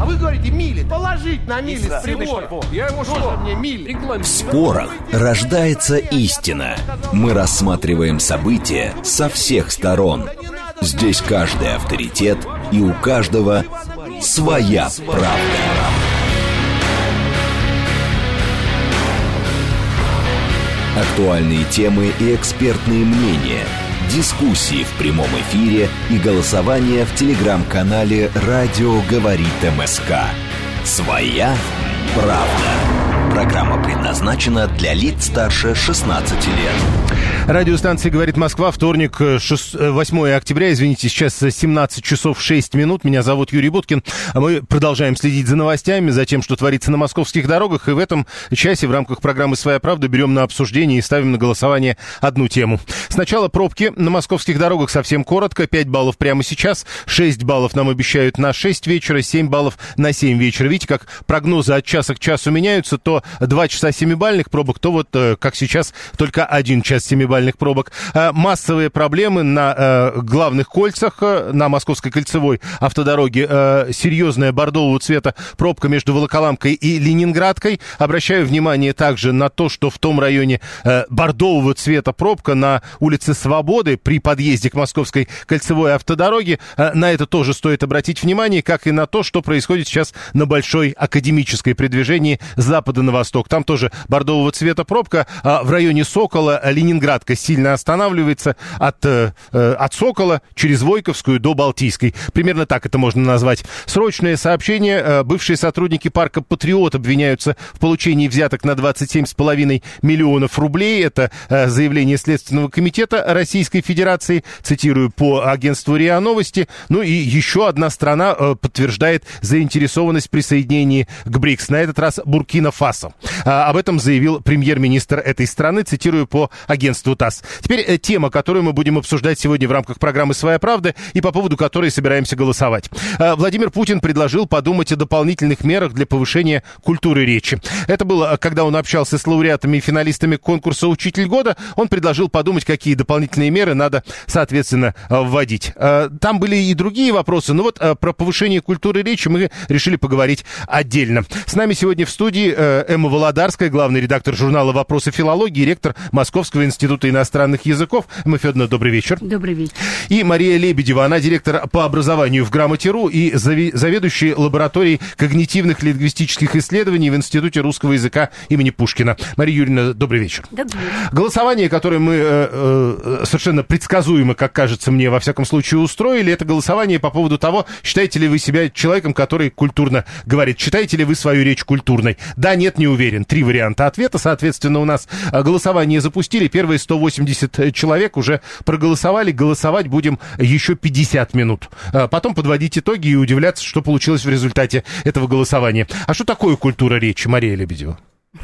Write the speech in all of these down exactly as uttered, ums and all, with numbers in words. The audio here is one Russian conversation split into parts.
А вы говорите мили. Положить на мили с прибора. Я ему что? Мне мили. В спорах рождается истина. Мы рассматриваем события со всех сторон. Здесь каждый авторитет, и у каждого своя правда. Актуальные темы и экспертные мнения, дискуссии в прямом эфире и голосование в телеграм-канале «Радио говорит МСК». «Своя правда». Программа предназначена для лиц старше шестнадцати лет. Радиостанция «Говорит Москва», вторник, восьмое октября, извините, сейчас семнадцать часов шесть минут. Меня зовут Юрий Буткин. Мы продолжаем следить за новостями, за тем, что творится на московских дорогах. И в этом часе в рамках программы «Своя правда» берем на обсуждение и ставим на голосование одну тему. Сначала пробки на московских дорогах совсем коротко. пять баллов прямо сейчас, шесть баллов нам обещают на шесть вечера, семь баллов на семь вечера. Видите, как прогнозы от часа к часу меняются. То два часа семибалльных пробок, то вот, как сейчас, только один час семибалльных пробок. Массовые проблемы на главных кольцах, на Московской кольцевой автодороге. Серьезная бордового цвета пробка между Волоколамкой и Ленинградкой. Обращаю внимание также на то, что в том районе бордового цвета пробка на улице Свободы при подъезде к Московской кольцевой автодороге. На это тоже стоит обратить внимание, как и на то, что происходит сейчас на Большой Академической при движении с запада на восток. Там тоже бордового цвета пробка. В районе Сокола Ленинградка сильно останавливается от, от Сокола через Войковскую до Балтийской. Примерно так это можно назвать. Срочное сообщение. Бывшие сотрудники парка «Патриот» обвиняются в получении взяток на двадцать семь с половиной миллионов рублей. Это заявление Следственного комитета Российской Федерации. Цитирую по агентству РИА Новости. Ну и еще одна страна подтверждает заинтересованность в присоединении к БРИКС. На этот раз Буркина-Фасо. Об этом заявил премьер-министр этой страны. Цитирую по агентству ТАСС. Теперь э, тема, которую мы будем обсуждать сегодня в рамках программы «Своя правда» и по поводу которой собираемся голосовать. Э, Владимир Путин предложил подумать о дополнительных мерах для повышения культуры речи. Это было, когда он общался с лауреатами и финалистами конкурса «Учитель года». Он предложил подумать, какие дополнительные меры надо, соответственно, вводить. Э, там были и другие вопросы, но вот э, про повышение культуры речи мы решили поговорить отдельно. С нами сегодня в студии э, Эмма Володарская, главный редактор журнала «Вопросы филологии», ректор Московского института иностранных языков. Эмма Федоровна, добрый вечер. Добрый вечер. И Мария Лебедева, она директор по образованию в Грамоте.ру и заведующий лабораторией когнитивных лингвистических исследований в Институте русского языка имени Пушкина. Мария Юрьевна, добрый вечер. Добрый вечер. Голосование, которое мы э, э, совершенно предсказуемо, как кажется мне, во всяком случае, устроили, это голосование по поводу того, считаете ли вы себя человеком, который культурно говорит, считаете ли вы свою речь культурной. Да, нет, не уверен. Три варианта ответа, соответственно, у нас голосование запустили. Первые сто восемьдесят человек уже проголосовали. Голосовать будем еще пятьдесят минут. Потом подводить итоги и удивляться, что получилось в результате этого голосования. А что такое культура речи, Мария Лебедева?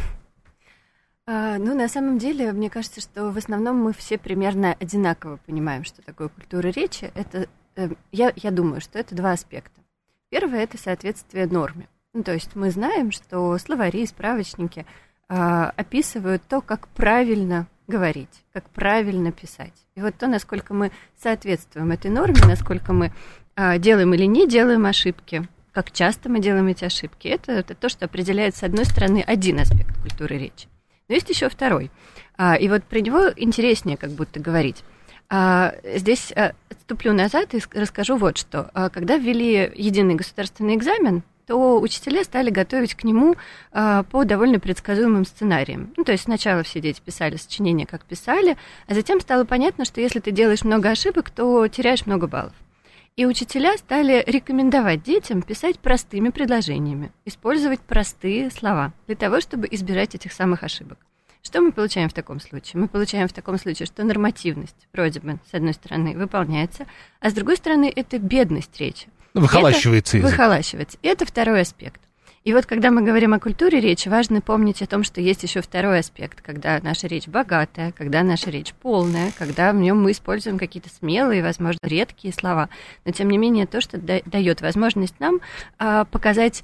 А, ну, на самом деле, мне кажется, что в основном мы все примерно одинаково понимаем, что такое культура речи. Это, э, я, я думаю, что это два аспекта. Первое – это соответствие норме. Ну, то есть мы знаем, что словари, справочники а, описывают то, как правильно говорить, как правильно писать. И вот то, насколько мы соответствуем этой норме, насколько мы а, делаем или не делаем ошибки, как часто мы делаем эти ошибки, это, это то, что определяет, с одной стороны, один аспект культуры речи. Но есть еще второй. А, и вот про него интереснее как будто говорить. А, здесь а, отступлю назад и расскажу вот что. А, когда ввели единый государственный экзамен, то учителя стали готовить к нему а, по довольно предсказуемым сценариям. Ну, то есть сначала все дети писали сочинения, как писали, а затем стало понятно, что если ты делаешь много ошибок, то теряешь много баллов. И учителя стали рекомендовать детям писать простыми предложениями, использовать простые слова для того, чтобы избежать этих самых ошибок. Что мы получаем в таком случае? Мы получаем в таком случае, что нормативность, вроде бы, с одной стороны, выполняется, а с другой стороны, это бедность речи. Выхолащивается язык. Выхолащивается. И это второй аспект. И вот когда мы говорим о культуре речи, важно помнить о том, что есть еще второй аспект, когда наша речь богатая, когда наша речь полная, когда в нем мы используем какие-то смелые, возможно, редкие слова. Но, тем не менее, то, что дает возможность нам а, показать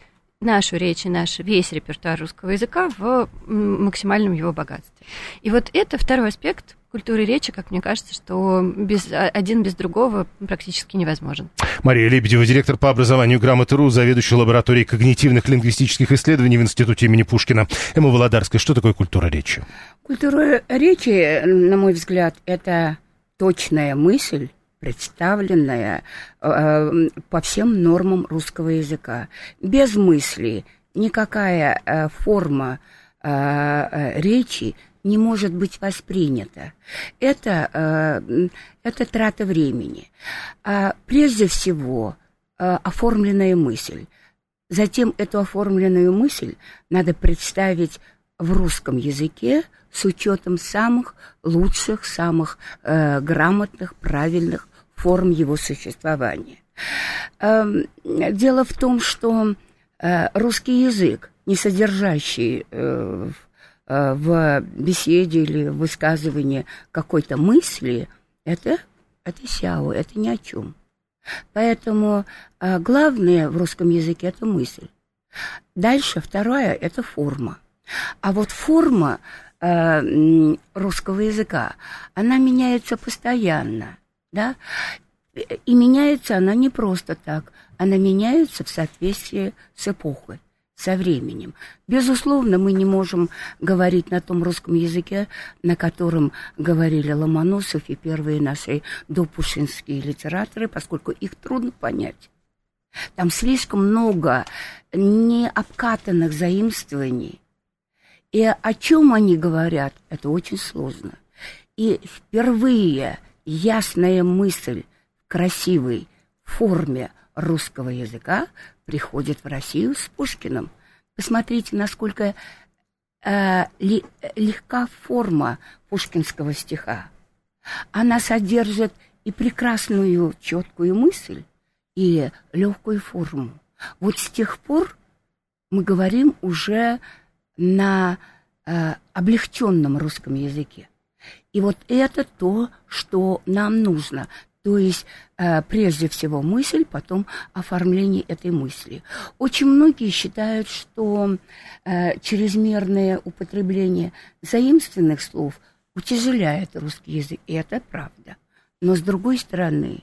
нашу речь и наш весь репертуар русского языка в максимальном его богатстве. И вот это второй аспект культуры речи, как мне кажется, что без, один без другого практически невозможен. Мария Лебедева, директор по образованию Грамоты.ру, заведующая лабораторией когнитивных лингвистических исследований в Институте имени Пушкина. Эмма Володарская, что такое культура речи? Культура речи, на мой взгляд, это точная мысль, представленная э, по всем нормам русского языка. Без мысли никакая э, форма э, э, речи не может быть воспринято. Это, э, это трата времени. А прежде всего, э, оформленная мысль. Затем эту оформленную мысль надо представить в русском языке с учетом самых лучших, самых э, грамотных, правильных форм его существования. Э, дело в том, что э, русский язык, не содержащий э, в беседе или в высказывании какой-то мысли, это, это сяо, это ни о чем. Поэтому а, главное в русском языке – это мысль. Дальше второе – это форма. А вот форма а, русского языка, она меняется постоянно, да? И меняется она не просто так, она меняется в соответствии с эпохой, со временем. Безусловно, мы не можем говорить на том русском языке, на котором говорили Ломоносов и первые наши допушинские литераторы, поскольку их трудно понять. Там слишком много необкатанных заимствований. И о чем они говорят, это очень сложно. И впервые ясная мысль в красивой форме русского языка приходит в Россию с Пушкиным. Посмотрите, насколько э, ли, легка форма пушкинского стиха. Она содержит и прекрасную четкую мысль, и легкую форму. Вот с тех пор мы говорим уже на э, облегченном русском языке. И вот это то, что нам нужно. То есть, э, прежде всего, мысль, потом оформление этой мысли. Очень многие считают, что э, чрезмерное употребление заимствованных слов утяжеляет русский язык, и это правда. Но, с другой стороны,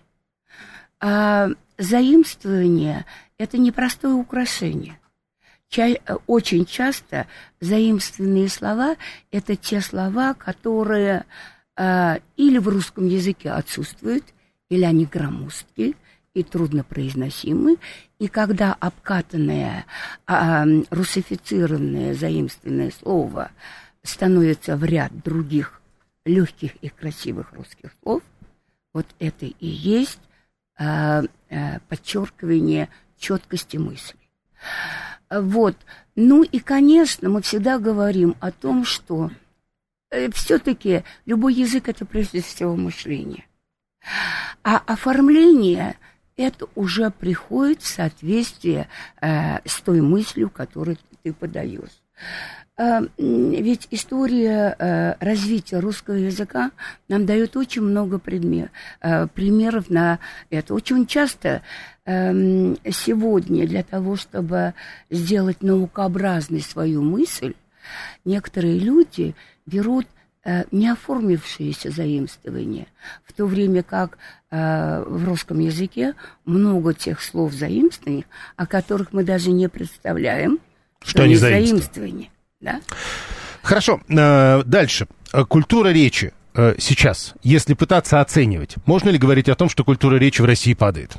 э, заимствование – это непростое украшение. Ча- очень часто заимствованные слова – это те слова, которые э, или в русском языке отсутствуют, или они громоздкие и труднопроизносимы, и когда обкатанное, а, русифицированное заимствованное слово становится в ряд других легких и красивых русских слов, вот это и есть а, а, подчеркивание четкости мысли. Вот. Ну и, конечно, мы всегда говорим о том, что э, все-таки любой язык – это прежде всего мышление. А оформление – это уже приходит в соответствии э, с той мыслью, которую ты подаешь. Э, ведь история э, развития русского языка нам дает очень много предмет, э, примеров на это. Очень часто э, сегодня для того, чтобы сделать наукообразной свою мысль, некоторые люди берут не оформившиеся заимствования, в то время как э, в русском языке много тех слов заимствований, о которых мы даже не представляем, что, что они заимствования. Да? Хорошо, э, дальше. Культура речи э, сейчас, если пытаться оценивать, можно ли говорить о том, что культура речи в России падает?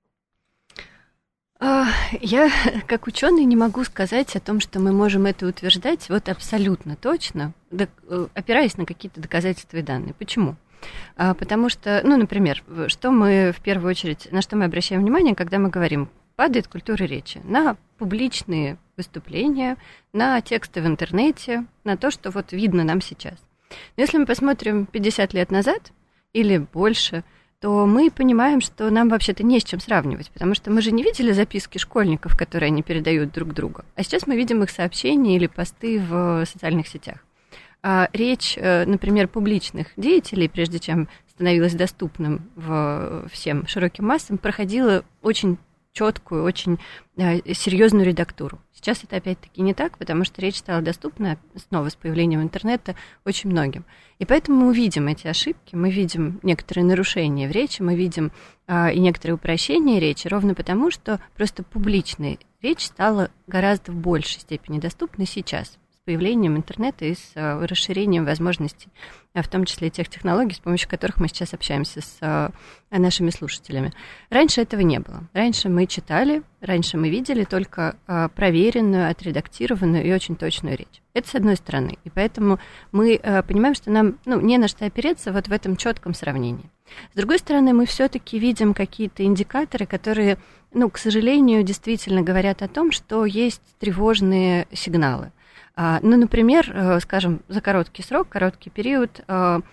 Я, как ученый, не могу сказать о том, что мы можем это утверждать вот абсолютно точно, опираясь на какие-то доказательства и данные. Почему? Потому что, ну, например, что мы в первую очередь, на что мы обращаем внимание, когда мы говорим, падает культура речи? На публичные выступления, на тексты в интернете, на то, что вот видно нам сейчас. Но если мы посмотрим пятьдесят лет назад или больше, то мы понимаем, что нам вообще-то не с чем сравнивать, потому что мы же не видели записки школьников, которые они передают друг другу, а сейчас мы видим их сообщения или посты в социальных сетях. А речь, например, публичных деятелей, прежде чем становилась доступным в всем широким массам, проходила очень четкую, очень серьезную редактуру. Сейчас это опять-таки не так, потому что речь стала доступна снова с появлением интернета очень многим. И поэтому мы видим эти ошибки, мы видим некоторые нарушения в речи, мы видим а, и некоторые упрощения речи, ровно потому, что просто публичная речь стала гораздо в большей степени доступна сейчас, с появлением интернета и с а, расширением возможностей, а, в том числе тех технологий, с помощью которых мы сейчас общаемся с а, нашими слушателями. Раньше этого не было. Раньше мы читали, раньше мы видели только а, проверенную, отредактированную и очень точную речь. Это с одной стороны. И поэтому мы а, понимаем, что нам ну, не на что опереться вот в этом четком сравнении. С другой стороны, мы все-таки видим какие-то индикаторы, которые, ну, к сожалению, действительно говорят о том, что есть тревожные сигналы. Ну, например, скажем, за короткий срок, короткий период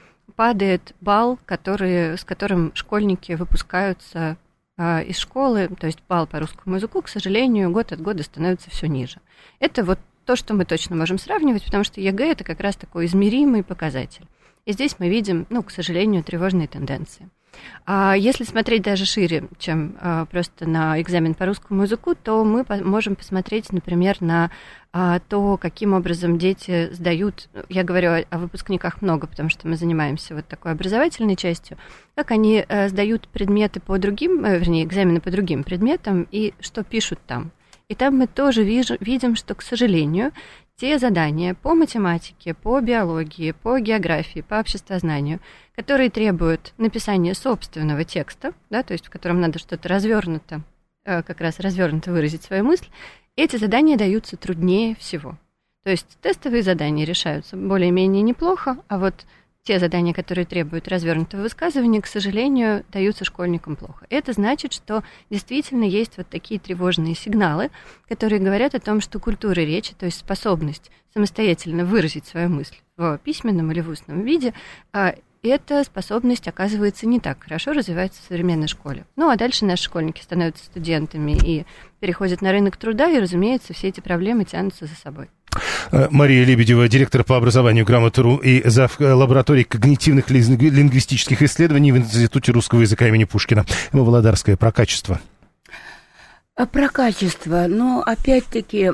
падает балл, который, с которым школьники выпускаются из школы, то есть балл по русскому языку, к сожалению, год от года становится все ниже. Это вот то, что мы точно можем сравнивать, потому что ЕГЭ – это как раз такой измеримый показатель. И здесь мы видим, ну, к сожалению, тревожные тенденции. А если смотреть даже шире, чем а, просто на экзамен по русскому языку, то мы по- можем посмотреть, например, на а, то, каким образом дети сдают, я говорю о, о выпускниках много, потому что мы занимаемся вот такой образовательной частью, как они а, сдают предметы по другим, а, вернее, экзамены по другим предметам и что пишут там. И там мы тоже вижу, видим, что, к сожалению, те задания по математике, по биологии, по географии, по обществознанию, которые требуют написания собственного текста, да, то есть в котором надо что-то развернуто, как раз развернуто выразить свою мысль, эти задания даются труднее всего. То есть тестовые задания решаются более-менее неплохо, а вот те задания, которые требуют развернутого высказывания, к сожалению, даются школьникам плохо. Это значит, что действительно есть вот такие тревожные сигналы, которые говорят о том, что культура речи, то есть способность самостоятельно выразить свою мысль в письменном или в устном виде, эта способность, оказывается, не так хорошо развивается в современной школе. Ну, а дальше наши школьники становятся студентами и переходят на рынок труда, и, разумеется, все эти проблемы тянутся за собой. Мария Лебедева, директор по образованию Грамоты.ру и зав. Лаборатории когнитивных лингвистических исследований в Институте русского языка имени Пушкина. Эмма Володарская, про качество. Про качество, но опять-таки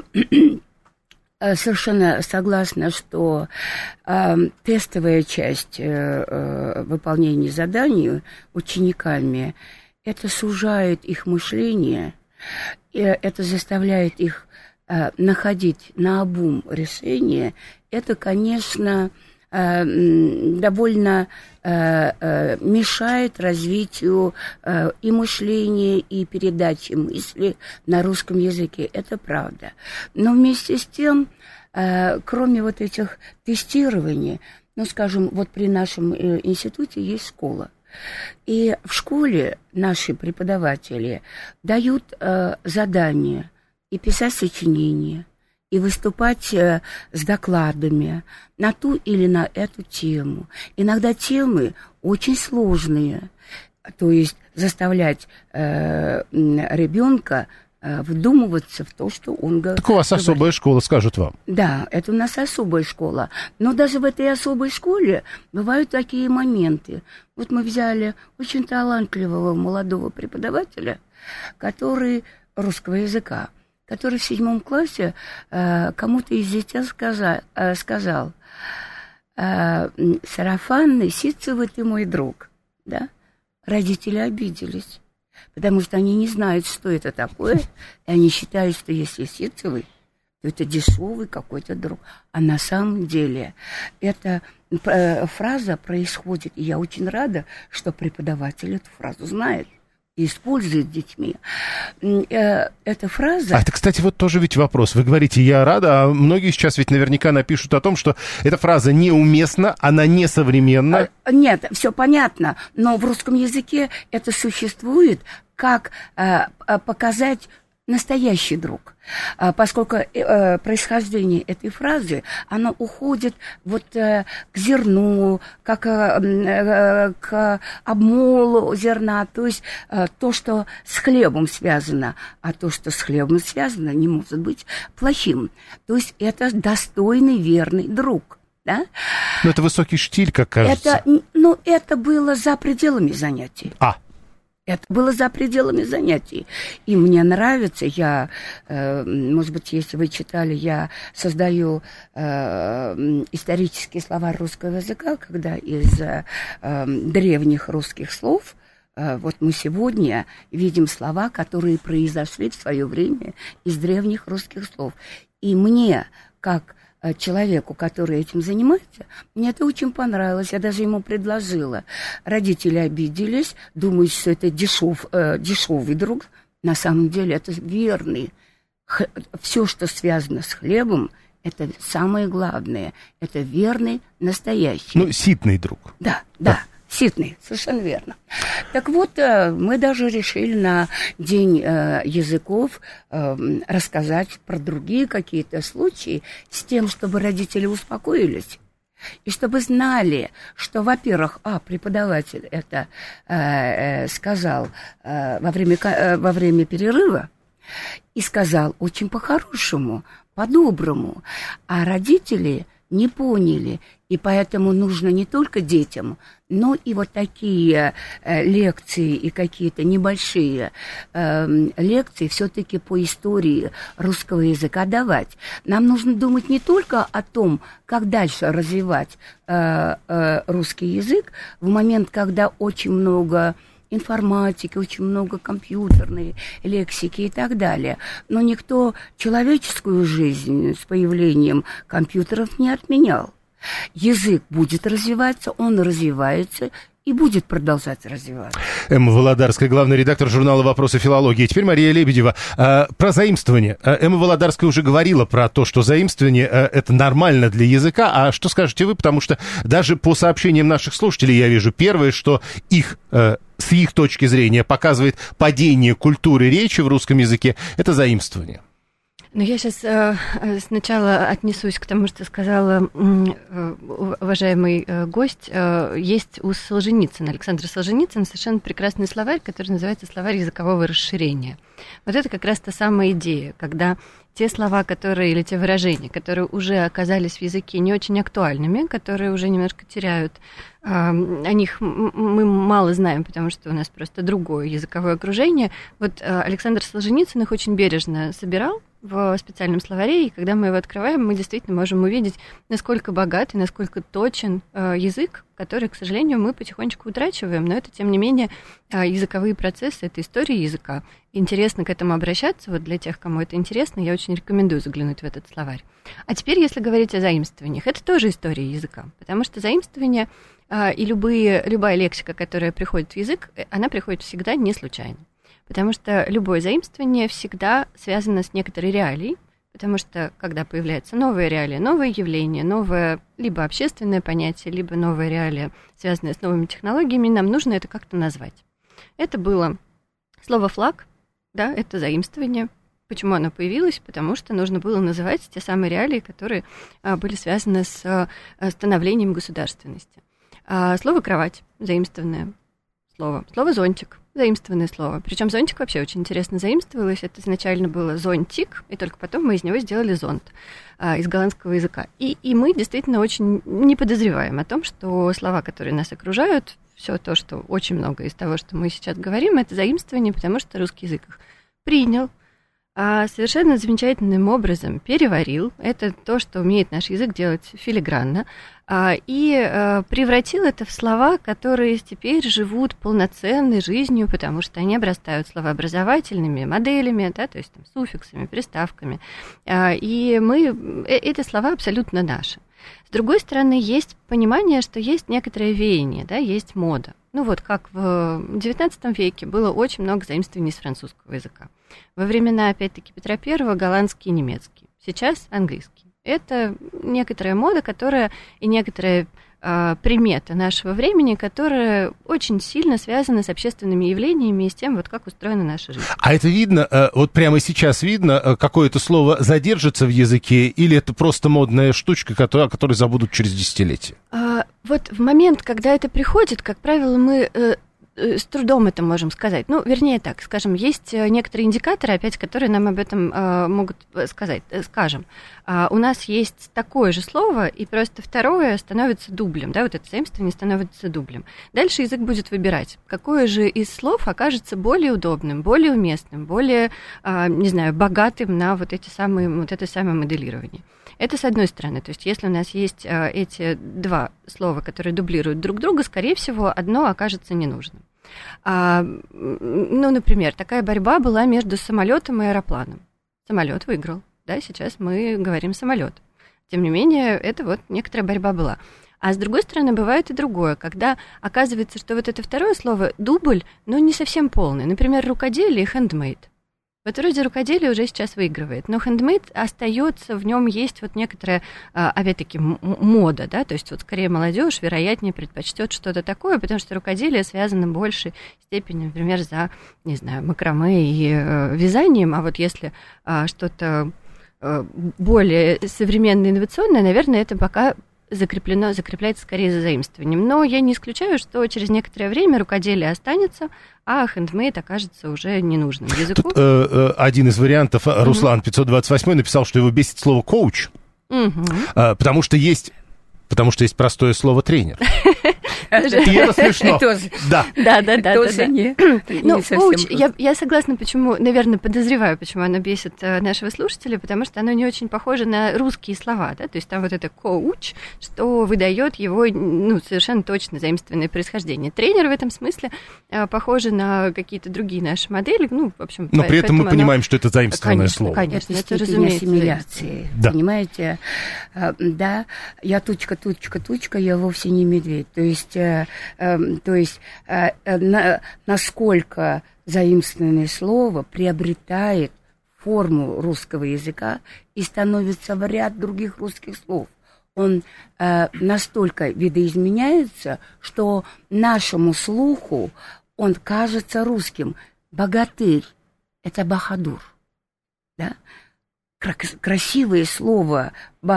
совершенно согласна, что э, тестовая часть э, э, выполнения заданий учениками, это сужает их мышление, и это заставляет их э, находить наобум решения. Это, конечно, э, довольно э, э, мешает развитию э, и мышления, и передачи мысли на русском языке. Это правда. Но вместе с тем, э, кроме вот этих тестирований, ну, скажем, вот при нашем э, институте есть школа. И в школе наши преподаватели дают э, задания и писать сочинения, и выступать э, с докладами на ту или на эту тему. Иногда темы очень сложные, то есть заставлять э, ребенка э, вдумываться в то, что он говорит. Так у вас особая школа, скажут вам. Да, это у нас особая школа. Но даже в этой особой школе бывают такие моменты. Вот мы взяли очень талантливого молодого преподавателя, который русского языка, который в седьмом классе э, кому-то из детей сказал, э, сказал э, «Сарафанный, ситцевый ты мой друг». Да? Родители обиделись, потому что они не знают, что это такое, и они считают, что если ситцевый, то это дешевый какой-то друг. А на самом деле эта э, фраза происходит, и я очень рада, что преподаватель эту фразу знает и использует детьми. Эта фраза... А это, кстати, вот тоже ведь вопрос. Вы говорите «я рада», а многие сейчас ведь наверняка напишут о том, что эта фраза неуместна, она несовременна. Нет, все понятно, но в русском языке это существует как э, показать настоящий друг, поскольку э, происхождение этой фразы, оно уходит вот э, к зерну, как э, к обмолу зерна, то есть э, то, что с хлебом связано, а то, что с хлебом связано, не может быть плохим. То есть это достойный, верный друг. Да? Но это высокий штиль, как кажется. Это, ну, это было за пределами занятий. А. Это было за пределами занятий. И мне нравится, я, э, может быть, если вы читали, я создаю э, исторический словарь русского языка, когда из э, древних русских слов, э, вот мы сегодня видим слова, которые произошли в свое время из древних русских слов. И мне, как человеку, который этим занимается, мне это очень понравилось. Я даже ему предложила. Родители обиделись, думают, что это дешев, э, дешевый друг. На самом деле это верный. Х- все, что связано с хлебом, это самое главное. Это верный, настоящий. Ну, ситный друг. Да, да. да. Ситный, совершенно верно. Так вот, мы даже решили на День языков рассказать про другие какие-то случаи с тем, чтобы родители успокоились. И чтобы знали, что, во-первых, а, преподаватель это э, сказал э, во время, э, во время перерыва, и сказал очень по-хорошему, по-доброму, а родители не поняли, и поэтому нужно не только детям, но и вот такие э, лекции и какие-то небольшие э, лекции все-таки по истории русского языка давать. Нам нужно думать не только о том, как дальше развивать э, э, русский язык в момент, когда очень много информатики, очень много компьютерной лексики и так далее. Но никто человеческую жизнь с появлением компьютеров не отменял. Язык будет развиваться, он развивается и будет продолжать развиваться. Эмма Володарская, главный редактор журнала «Вопросы филологии». Теперь Мария Лебедева. А, про заимствование. Эмма Володарская уже говорила про то, что заимствование а, это нормально для языка. А что скажете вы? Потому что даже по сообщениям наших слушателей я вижу первое, что их, а, с их точки зрения показывает падение культуры речи в русском языке, это заимствование. Ну, я сейчас э, сначала отнесусь к тому, что сказала э, уважаемый э, гость. Э, есть у Солженицына, Александра Солженицына, совершенно прекрасный словарь, который называется «Словарь языкового расширения». Вот это как раз та самая идея, когда те слова, которые, или те выражения, которые уже оказались в языке не очень актуальными, которые уже немножко теряют, э, о них мы мало знаем, потому что у нас просто другое языковое окружение. Вот э, Александр Солженицын их очень бережно собирал в специальном словаре, и когда мы его открываем, мы действительно можем увидеть, насколько богат и насколько точен э, язык, который, к сожалению, мы потихонечку утрачиваем, но это, тем не менее, э, языковые процессы, это история языка. Интересно к этому обращаться, вот для тех, кому это интересно, я очень рекомендую заглянуть в этот словарь. А теперь, если говорить о заимствованиях, это тоже история языка, потому что заимствования э, и любые, любая лексика, которая приходит в язык, она приходит всегда не случайно. Потому что любое заимствование всегда связано с некоторой реалией, потому что когда появляется новая реалия, новое явление, новое либо общественное понятие, либо новая реалия, связанная с новыми технологиями, нам нужно это как-то назвать. Это было слово «флаг», да, это заимствование. Почему оно появилось? Потому что нужно было называть те самые реалии, которые а, были связаны с а, становлением государственности. А, слово «кровать» заимствованное слово. Слово «зонтик» заимствованное слово. Причем зонтик вообще очень интересно заимствовалось. Это изначально было зонтик, и только потом мы из него сделали зонт а, из голландского языка. И, и мы действительно очень не подозреваем о том, что слова, которые нас окружают, все то, что очень много из того, что мы сейчас говорим, это заимствование, потому что русский язык их принял, а совершенно замечательным образом переварил. Это то, что умеет наш язык делать филигранно, а, и а, превратил это в слова, которые теперь живут полноценной жизнью, потому что они обрастают словообразовательными моделями, да, то есть там, суффиксами, приставками. А, и мы, эти слова абсолютно наши. С другой стороны, есть понимание, что есть некоторое веяние, да, есть мода. Ну вот, как в девятнадцатом веке было очень много заимствований из французского языка. Во времена, опять-таки, Петра Первого голландский и немецкий. Сейчас английский. Это некоторая мода, которая и некоторая э, примета нашего времени, которая очень сильно связана с общественными явлениями и с тем, вот как устроена наша жизнь. А это видно, э, вот прямо сейчас видно, э, какое-то слово задержится в языке, или это просто модная штучка, которую, о которой забудут через десятилетия? А, вот в момент, когда это приходит, как правило, мы... Э, с трудом это можем сказать. Ну, вернее так, скажем, есть некоторые индикаторы, опять, которые нам об этом э, могут сказать. Скажем, э, у нас есть такое же слово, и просто второе становится дублем, да, вот это заимствование становится дублем. Дальше язык будет выбирать, какое же из слов окажется более удобным, более уместным, более, э, не знаю, богатым на вот эти самые, вот это самое моделирование. Это с одной стороны, то есть если у нас есть э, эти два слова, которые дублируют друг друга, скорее всего, одно окажется ненужным. А, ну, например, такая борьба была между самолетом и аэропланом. Самолет выиграл, да, сейчас мы говорим самолет. Тем не менее, это вот некоторая борьба была. А с другой стороны, бывает и другое, когда оказывается, что вот это второе слово дубль, но не совсем полный. Например, рукоделие и handmade. Вот вроде рукоделие уже сейчас выигрывает, но handmade остается, в нем есть вот некоторая, опять-таки, мода, да, то есть вот скорее молодежь, вероятнее, предпочтет что-то такое, потому что рукоделие связано в большей степени, например, за, не знаю, макраме и э, вязанием, а вот если э, что-то э, более современное, инновационное, наверное, это пока закреплено, закрепляется скорее за заимствованием. Но я не исключаю, что через некоторое время рукоделие останется, а handmade окажется уже ненужным языку. Тут э, один из вариантов, Руслан пятьсот двадцать восемь написал, что его бесит слово «коуч», угу. э, потому что есть... Потому что есть простое слово «тренер». И это смешно. Да, да, да, да. Тоже не Ну, коуч, я согласна, почему, наверное, подозреваю, почему оно бесит нашего слушателя, потому что оно не очень похоже на русские слова, да, то есть там вот это коуч, что выдает его, ну, совершенно точно заимствованное происхождение. Тренер в этом смысле похоже на какие-то другие наши модели, ну, в общем. Но при этом мы понимаем, что это заимствованное слово. Конечно, это, разумеется, ассимиляции, да. Понимаете? Да, я тучка, тучка, тучка, я вовсе не медведь. То есть, э, э, то есть э, на, насколько заимствованное слово приобретает форму русского языка и становится в ряд других русских слов. Он э, настолько видоизменяется, что нашему слуху он кажется русским. Богатырь – это бахадур, да? Красивое слово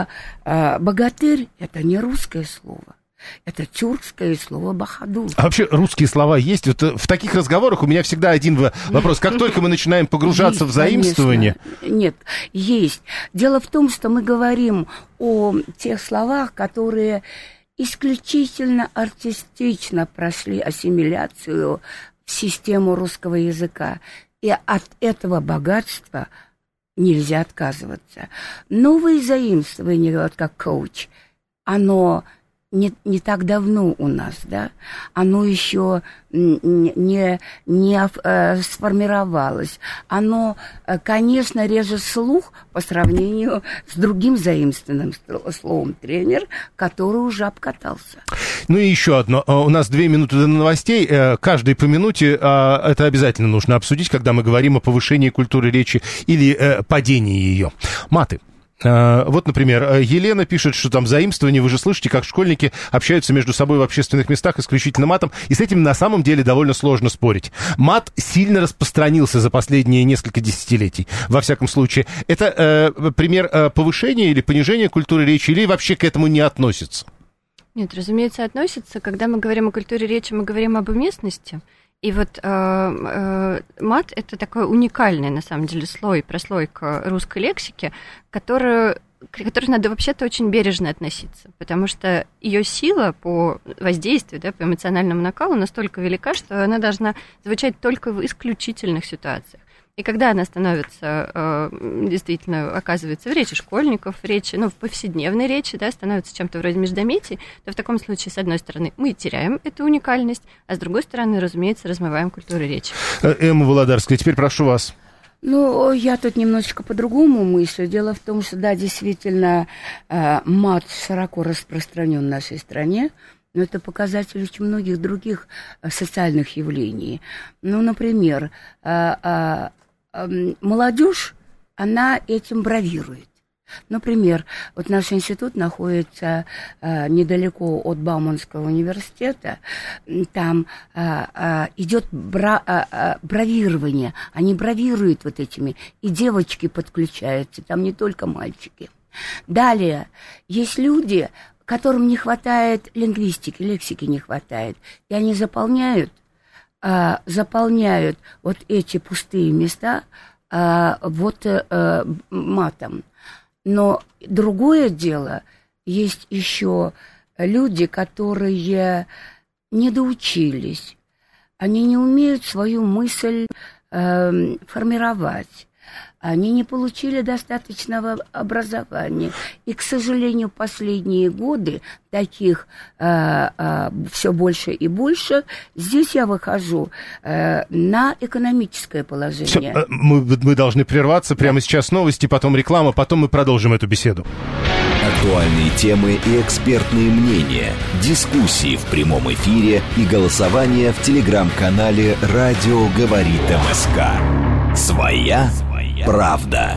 «богатырь» — это не русское слово. Это тюркское слово «бахадур». А вообще русские слова есть? Вот в таких разговорах у меня всегда один вопрос. Как только мы начинаем погружаться есть, в заимствование... Конечно. Нет, есть. Дело в том, что мы говорим о тех словах, которые исключительно артистично прошли ассимиляцию в систему русского языка. И от этого богатства нельзя отказываться. Новые заимствования, вот как коуч, оно не, не так давно у нас, да, оно еще не, не, не э, сформировалось. Оно, э, конечно, режет слух по сравнению с другим заимствованным словом «тренер», который уже обкатался. Ну и еще одно. У нас две минуты до новостей. Каждой по минуте это обязательно нужно обсудить, когда мы говорим о повышении культуры речи или падении ее. Маты. Вот, например, Елена пишет, что там заимствование, вы же слышите, как школьники общаются между собой в общественных местах исключительно матом, и с этим на самом деле довольно сложно спорить. Мат сильно распространился за последние несколько десятилетий, во всяком случае. Это э, пример э, повышения или понижения культуры речи, или вообще к этому не относится? Нет, разумеется, относится. Когда мы говорим о культуре речи, мы говорим об уместности. И вот э, э, мат – это такой уникальный, на самом деле, слой, прослойка русской лексики, которую, к которой надо вообще-то очень бережно относиться, потому что ее сила по воздействию, да, по эмоциональному накалу настолько велика, что она должна звучать только в исключительных ситуациях. И когда она становится, э, действительно, оказывается в речи школьников, в речи, ну, в повседневной речи, да, становится чем-то вроде междометий, то в таком случае, с одной стороны, мы теряем эту уникальность, а с другой стороны, разумеется, размываем культуру речи. Эмма Володарская, теперь прошу вас. Ну, я тут немножечко по-другому мыслю. Дело в том, что, да, действительно, э, мат широко распространен в нашей стране, но это показатель очень многих других э, социальных явлений. Ну, например, э, э, молодежь, она этим бравирует. Например, вот наш институт находится э, недалеко от Бауманского университета, там э, э, идет бра, э, бравирование, они бравируют вот этими, и девочки подключаются, там не только мальчики. Далее, есть люди, которым не хватает лингвистики, лексики не хватает, и они заполняют а, заполняют вот эти пустые места а, вот а, матом. Но другое дело, есть еще люди, которые не доучились, они не умеют свою мысль э, формировать. Они не получили достаточного образования. И, к сожалению, последние годы таких э, э, все больше и больше. Здесь я выхожу э, на экономическое положение. Всё, мы, мы должны прерваться. Прямо сейчас новости, потом реклама, потом мы продолжим эту беседу. Актуальные темы и экспертные мнения, дискуссии в прямом эфире и голосование в телеграм-канале «Радио говорит МСК». Своя правда.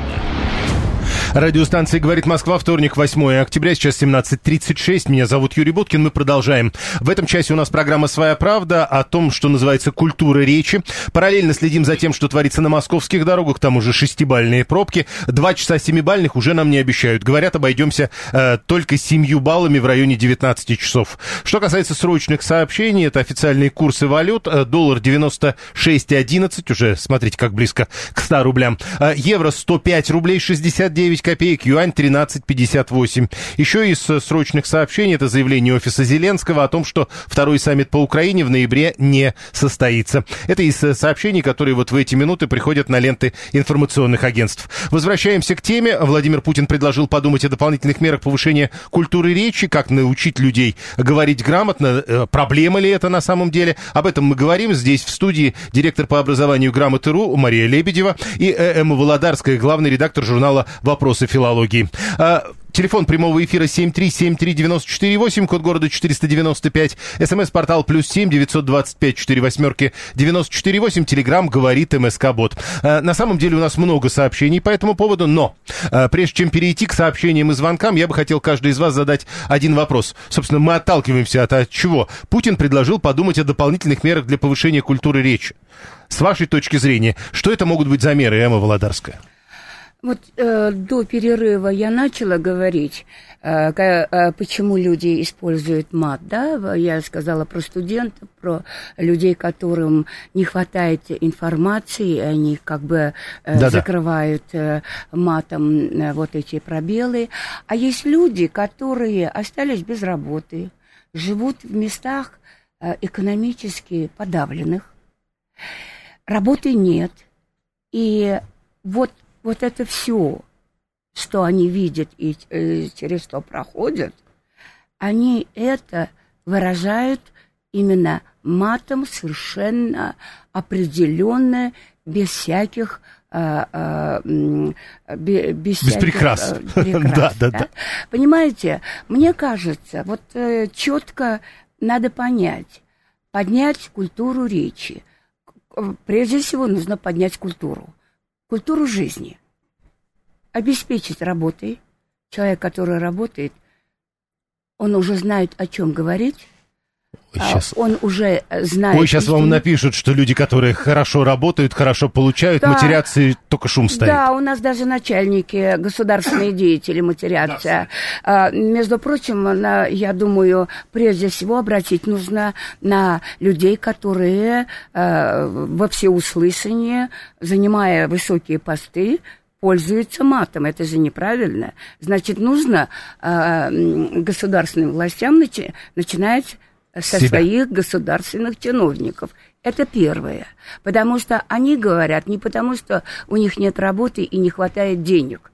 Радиостанция «Говорит Москва», вторник, восьмое октября, сейчас семнадцать тридцать шесть. Меня зовут Юрий Буткин, мы продолжаем. В этом часе у нас программа «Своя правда» о том, что называется культура речи. Параллельно следим за тем, что творится на московских дорогах, там уже шестибалльные пробки. Два часа семибалльных уже нам не обещают. Говорят, обойдемся э, только семью баллами в районе девятнадцати часов. Что касается срочных сообщений, это официальные курсы валют. Доллар девяносто шесть одиннадцать, уже смотрите, как близко к ста рублям. Евро сто пять рублей шестьдесят девять копеек, юань тринадцать пятьдесят восемь. Еще из срочных сообщений это заявление офиса Зеленского о том, что второй саммит по Украине в ноябре не состоится. Это из сообщений, которые вот в эти минуты приходят на ленты информационных агентств. Возвращаемся к теме. Владимир Путин предложил подумать о дополнительных мерах повышения культуры речи, как научить людей говорить грамотно, проблема ли это на самом деле. Об этом мы говорим. Здесь в студии директор по образованию Грамоты.ру Мария Лебедева и Эмма Володарская, главный редактор журнала «Вопросы филологии». Телефон прямого эфира семь три семь три девять четыре восемь, код города четыреста девяносто пять, смс-портал плюс семь девятьсот двадцать пять четыре восьмерки девяносто четыре восемь, телеграмм говорит МСК-бот. На самом деле у нас много сообщений по этому поводу, но прежде чем перейти к сообщениям и звонкам, я бы хотел каждый из вас задать один вопрос. Собственно, мы отталкиваемся от, от чего? Путин предложил подумать о дополнительных мерах для повышения культуры речи. С вашей точки зрения, что это могут быть за меры, Эмма Володарская? Вот э, до перерыва я начала говорить, э, э, почему люди используют мат, да, я сказала про студентов, про людей, которым не хватает информации, они как бы э, закрывают э, матом э, вот эти пробелы, а есть люди, которые остались без работы, живут в местах э, экономически подавленных, работы нет, и вот Вот это все, что они видят и э, через что проходят, они это выражают именно матом совершенно определенно, без всяких... Э, э, без, без всяких... Прикрас. Э, прикрас да, да, да. Понимаете, мне кажется, вот э, четко надо понять, поднять культуру речи. Прежде всего нужно поднять культуру. Культуру жизни. Обеспечить работой. Человек, который работает, он уже знает, о чем говорить. Сейчас... Он уже знает... Ой, сейчас вам напишут, что люди, которые хорошо работают, хорошо получают, да. матерятся, и только шум стоит. Да, у нас даже начальники, государственные деятели матерятся. Да. Между прочим, на, я думаю, прежде всего обратить нужно на людей, которые во всеуслышание, занимая высокие посты, пользуются матом. Это же неправильно. Значит, нужно государственным властям начи- начинать... со себя. Своих государственных чиновников. Это первое. Потому что они говорят не потому, что у них нет работы и не хватает денег.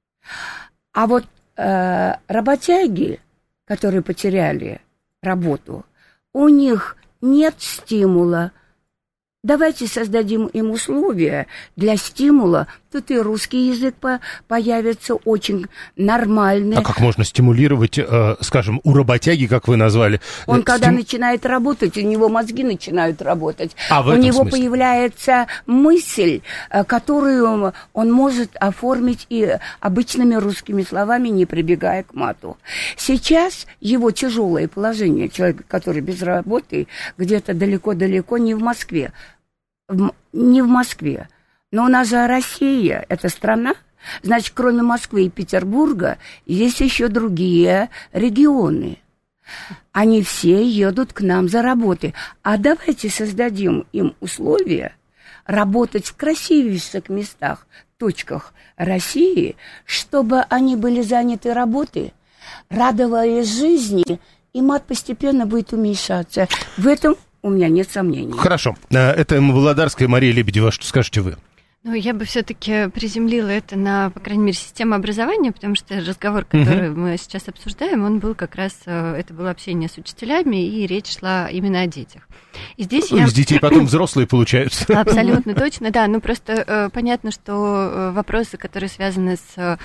А вот э, работяги, которые потеряли работу, у них нет стимула. Давайте создадим им условия для стимула. Тут и русский язык по- появится очень нормальный. А как можно стимулировать, э, скажем, у работяги, как вы назвали? Он, Стим... когда начинает работать, у него мозги начинают работать. А, в у этом него смысле? Появляется мысль, которую он может оформить и обычными русскими словами, не прибегая к мату. Сейчас его тяжелое положение, человек, который без работы, где-то далеко-далеко, не в Москве, в, не в Москве. Но у нас же Россия, это страна, значит, кроме Москвы и Петербурга, есть еще другие регионы. Они все едут к нам за работой. А давайте создадим им условия работать в красивейших местах, точках России, чтобы они были заняты работой, радовались жизни, и мат постепенно будет уменьшаться. В этом у меня нет сомнений. Хорошо. Это Володарская, Мария Лебедева. Что скажете вы? Ну, я бы все-таки приземлила это на, по крайней мере, систему образования, потому что разговор, который uh-huh. мы сейчас обсуждаем, он был как раз, это было общение с учителями, и речь шла именно о детях. И здесь я... Из детей потом взрослые получаются. Абсолютно точно, да. Ну, просто э, понятно, что вопросы, которые связаны с...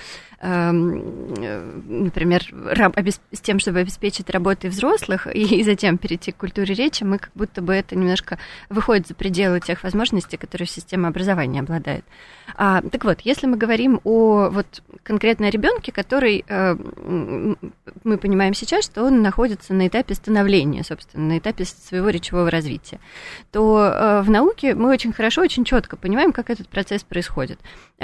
например, с тем, чтобы обеспечить работой взрослых и затем перейти к культуре речи, мы как будто бы это немножко выходит за пределы тех возможностей, которые система образования обладает. А, так вот, если мы говорим о вот конкретно ребенке, который мы понимаем сейчас, что он находится на этапе становления, собственно, на этапе своего речевого развития, то в науке мы очень хорошо, очень четко понимаем, как этот процесс происходит.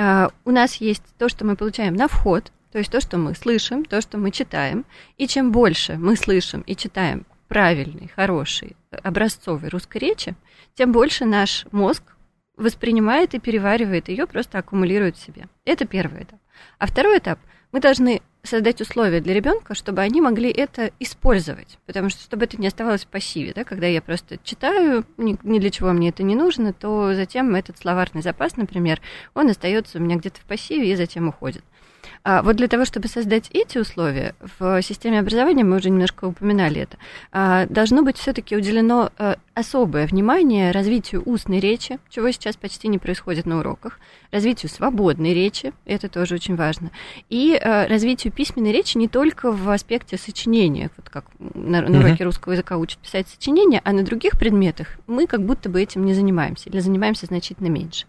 У нас есть то, что мы получаем на вход, то есть то, что мы слышим, то, что мы читаем. И чем больше мы слышим и читаем правильной, хорошей, образцовой русской речи, тем больше наш мозг воспринимает и переваривает ее, просто аккумулирует в себе. Это первый этап. А второй этап – мы должны создать условия для ребенка, чтобы они могли это использовать, потому что чтобы это не оставалось в пассиве, да, когда я просто читаю, ни, ни для чего мне это не нужно, то затем этот словарный запас, например, он остается у меня где-то в пассиве и затем уходит. А вот для того, чтобы создать эти условия, в системе образования, мы уже немножко упоминали это, должно быть все-таки уделено особое внимание развитию устной речи, чего сейчас почти не происходит на уроках, развитию свободной речи, это тоже очень важно, и развитию письменной речи не только в аспекте сочинения, вот как на, на уроке русского языка учат писать сочинения, а на других предметах мы как будто бы этим не занимаемся, или занимаемся значительно меньше.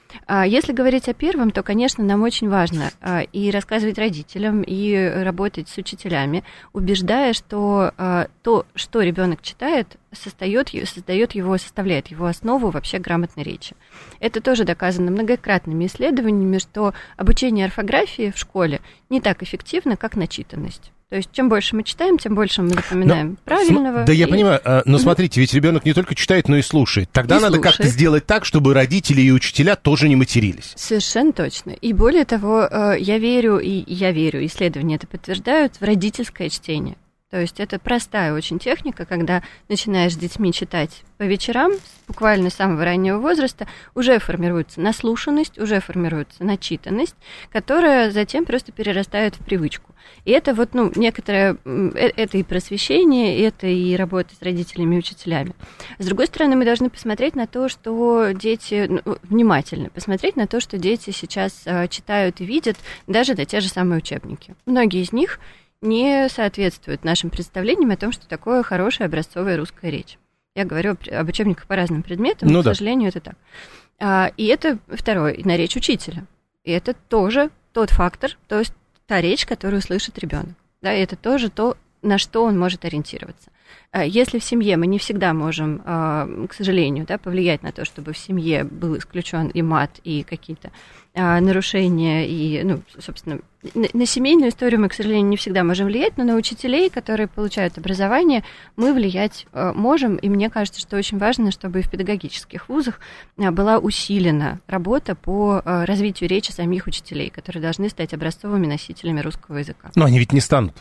Если говорить о первом, то, конечно, нам очень важно и рассказывать родителям, и работать с учителями, убеждая, что то, что ребенок читает, создает, создает его, составляет его основу вообще грамотной речи. Это тоже доказано многократными исследованиями, что обучение орфографии в школе не так эффективно, как начитанность. То есть, чем больше мы читаем, тем больше мы запоминаем но, правильного. Да, и... я понимаю, но угу. смотрите, ведь ребенок не только читает, но и слушает. Тогда и надо слушает. как-то сделать так, чтобы родители и учителя тоже не матерились. Совершенно точно. И более того, я верю, и я верю, исследования это подтверждают, в родительское чтение. То есть это простая очень техника, когда начинаешь с детьми читать по вечерам, буквально с самого раннего возраста, уже формируется наслушанность, уже формируется начитанность, которая затем просто перерастает в привычку. И это вот, ну, некоторое, это и просвещение, это и работа с родителями и учителями. С другой стороны, мы должны посмотреть на то, что дети, ну, внимательно посмотреть на то, что дети сейчас читают и видят, даже на те же самые учебники. Многие из них не соответствует нашим представлениям о том, что такое хорошая образцовая русская речь. Я говорю об учебниках по разным предметам, ну, к да. сожалению, это так. А, и это второе, на речь учителя. И это тоже тот фактор, то есть та речь, которую слышит ребенок. Да, и это тоже то, на что он может ориентироваться. Если в семье мы не всегда можем, к сожалению, да, повлиять на то, чтобы в семье был исключен и мат, и какие-то нарушения, и, ну, собственно, на семейную историю мы, к сожалению, не всегда можем влиять, но на учителей, которые получают образование, мы влиять можем, и мне кажется, что очень важно, чтобы в педагогических вузах была усилена работа по развитию речи самих учителей, которые должны стать образцовыми носителями русского языка. Но они ведь не станут.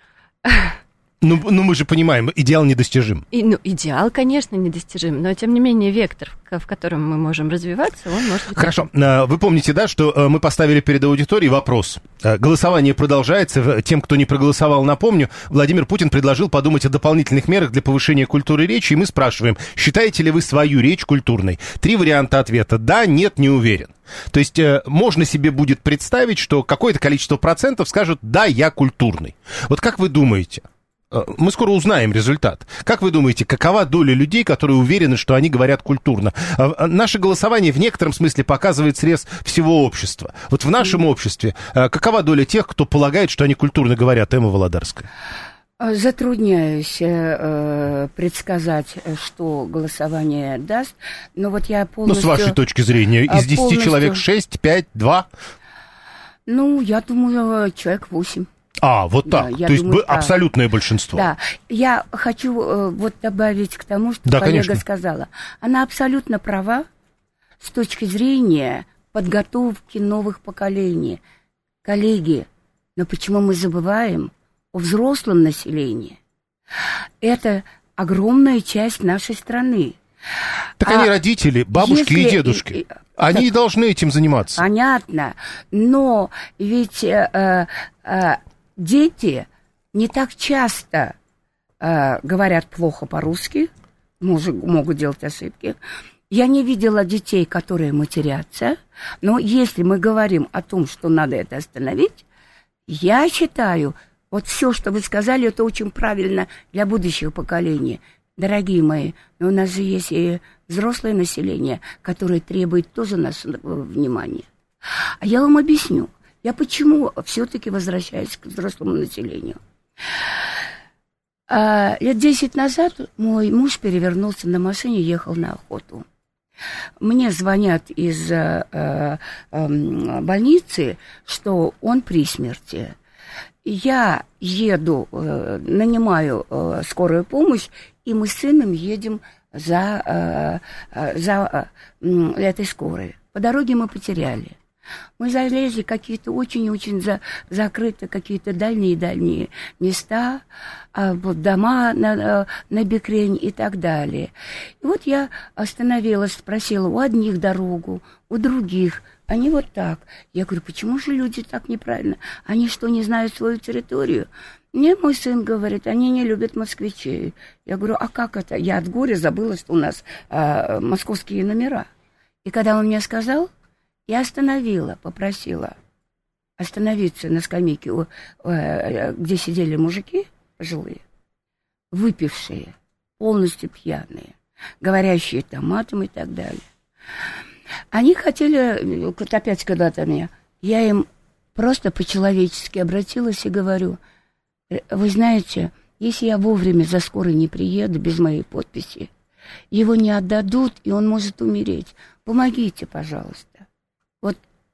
Ну, ну, мы же понимаем, идеал недостижим. И, ну, идеал, конечно, недостижим, но, тем не менее, вектор, в котором мы можем развиваться, он может быть... Хорошо. Вы помните, да, что мы поставили перед аудиторией вопрос. Голосование продолжается. Тем, кто не проголосовал, напомню, Владимир Путин предложил подумать о дополнительных мерах для повышения культуры речи, и мы спрашиваем, считаете ли вы свою речь культурной? Три варианта ответа. Да, нет, не уверен. То есть можно себе будет представить, что какое-то количество процентов скажут «да, я культурный». Вот как вы думаете? Мы скоро узнаем результат. Как вы думаете, какова доля людей, которые уверены, что они говорят культурно? Наше голосование в некотором смысле показывает срез всего общества. Вот в нашем обществе какова доля тех, кто полагает, что они культурно говорят, Эмма Володарская? Затрудняюсь э, предсказать, что голосование даст, но вот я полностью... Ну, с вашей точки зрения, из десяти полностью... человек шесть, пять, два? Ну, я думаю, человек восемь. А, вот так. Да, То есть думаю, абсолютное большинство. Да. Я хочу э, вот добавить к тому, что да, коллега конечно. сказала. Она абсолютно права с точки зрения подготовки новых поколений. Коллеги, но почему мы забываем о взрослом населении? Это огромная часть нашей страны. Так а они родители, бабушки если... и дедушки. Они и должны этим заниматься. Понятно. Но ведь э, э, дети не так часто э, говорят плохо по-русски, может, могут делать ошибки. Я не видела детей, которые матерятся, но если мы говорим о том, что надо это остановить, я считаю, вот все, что вы сказали, это очень правильно для будущего поколения. Дорогие мои, но у нас же есть и взрослое население, которое требует тоже нашего внимания. А я вам объясню, я почему все-таки возвращаюсь к взрослому населению. А, лет десять назад мой муж перевернулся на машине, ехал на охоту. Мне звонят из э, э, больницы, что он при смерти. Я еду, э, нанимаю э, скорую помощь, и мы с сыном едем за, э, за э, этой скорой. По дороге мы потеряли. Мы залезли в какие-то очень-очень за, закрытые, какие-то дальние-дальние места, а, вот дома на, на бекрень и так далее. И вот я остановилась, спросила у одних дорогу, у других. Они вот так. Я говорю, почему же люди так неправильно? Они что, не знают свою территорию? Мне мой сын говорит, они не любят москвичей. Я говорю, а как это? Я от горя забыла, что у нас а, московские номера. И когда он мне сказал, я остановила, попросила остановиться на скамейке, где сидели мужики пожилые, выпившие, полностью пьяные, говорящие там матом и так далее. Они хотели, вот опять когда-то мне, я им просто по-человечески обратилась и говорю, вы знаете, если я вовремя за скорой не приеду без моей подписи, его не отдадут, и он может умереть. Помогите, пожалуйста. Вот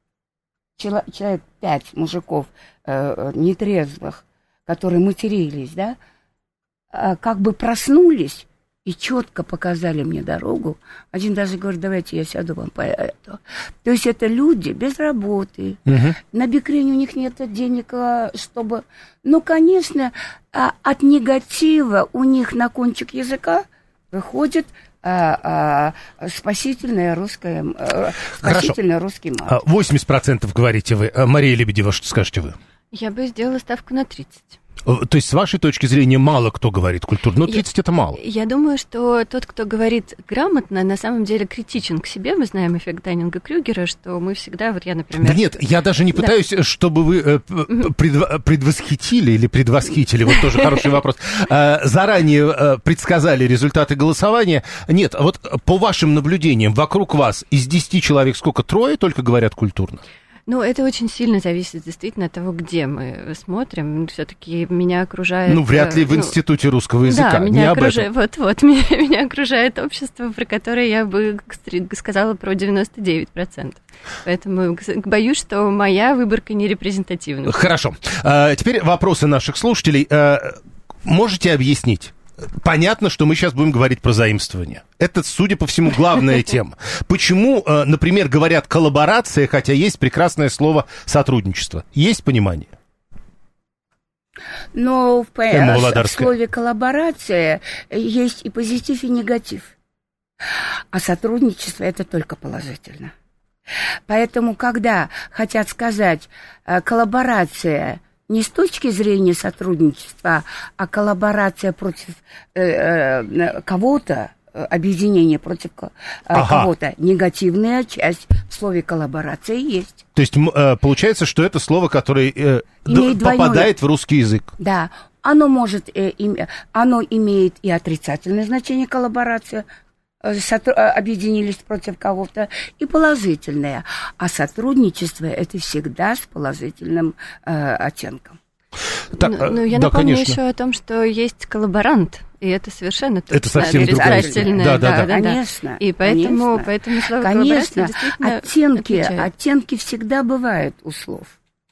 человек, пять мужиков э, нетрезвых, которые матерились, да, э, как бы проснулись и четко показали мне дорогу. Один даже говорит, давайте я сяду вам по это. То есть это люди без работы. Угу. На бекрень у них нет денег, чтобы... Ну, конечно, от негатива у них на кончик языка выходит... А, а, спасительная русская, а, спасительный русский мат. восемьдесят процентов говорите вы. Мария Лебедева, что скажете вы? Я бы сделала ставку на тридцать. То есть, с вашей точки зрения, мало кто говорит культурно, но тридцать я, это мало. Я думаю, что тот, кто говорит грамотно, на самом деле критичен к себе. Мы знаем эффект Даннинга-Крюгера, что мы всегда, вот я, например... Да нет, я даже не пытаюсь, да. чтобы вы предвосхитили или предвосхитили, вот тоже хороший вопрос, заранее предсказали результаты голосования. Нет, вот по вашим наблюдениям, вокруг вас из десяти человек сколько? Трое только говорят культурно? Ну, это очень сильно зависит действительно от того, где мы смотрим. Все-таки меня окружает... Ну, вряд ли в ну, Институте русского языка, да, меня не окружает, об этом. Вот-вот, меня, меня окружает общество, про которое я бы сказала про девяносто девять процентов. Поэтому боюсь, что моя выборка не репрезентативна. Хорошо. А, теперь вопросы наших слушателей. А, можете объяснить? Понятно, что мы сейчас будем говорить про заимствование. Это, судя по всему, главная тема. Почему, например, говорят коллаборация, хотя есть прекрасное слово сотрудничество? Есть понимание? Но в, в слове коллаборация есть и позитив, и негатив. А сотрудничество – это только положительно. Поэтому, когда хотят сказать коллаборация – не с точки зрения сотрудничества, а коллаборация против э, э, кого-то, объединение против э, ага. кого-то, негативная часть в слове коллаборация есть. То есть э, получается, что это слово, которое э, д- попадает в русский язык. Да, оно может, э, им, оно имеет и отрицательное значение коллаборация, объединились против кого-то, и положительное. А сотрудничество – это всегда с положительным э, оттенком. Так, ну, ну, я да, напомню конечно. еще о том, что есть коллаборант, и это совершенно точно это совсем отрицательное. Да, да, да, да. Конечно. И поэтому, конечно. поэтому слово конечно. действительно Оттенки, оттенки всегда бывают у слов.